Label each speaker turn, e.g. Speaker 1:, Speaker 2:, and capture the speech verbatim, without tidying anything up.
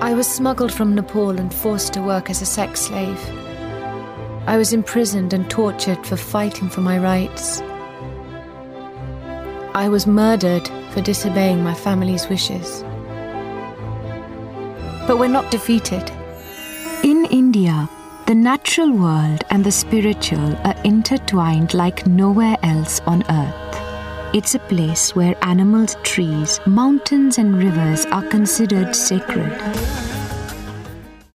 Speaker 1: I was smuggled from Nepal and forced to work as a sex slave. I was imprisoned and tortured for fighting for my rights. I was murdered for disobeying my family's wishes. But we're not defeated.
Speaker 2: In India, the natural world and the spiritual are intertwined like nowhere else on earth. It's a place where animals, trees, mountains and rivers are considered sacred.